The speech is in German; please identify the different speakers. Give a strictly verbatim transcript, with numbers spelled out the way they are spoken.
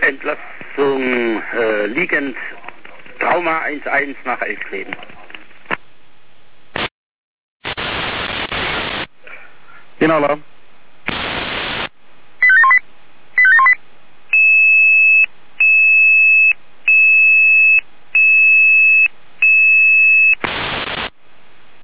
Speaker 1: Entlassung äh, liegend, Trauma eins eins nach Elkleben.
Speaker 2: Inhaler.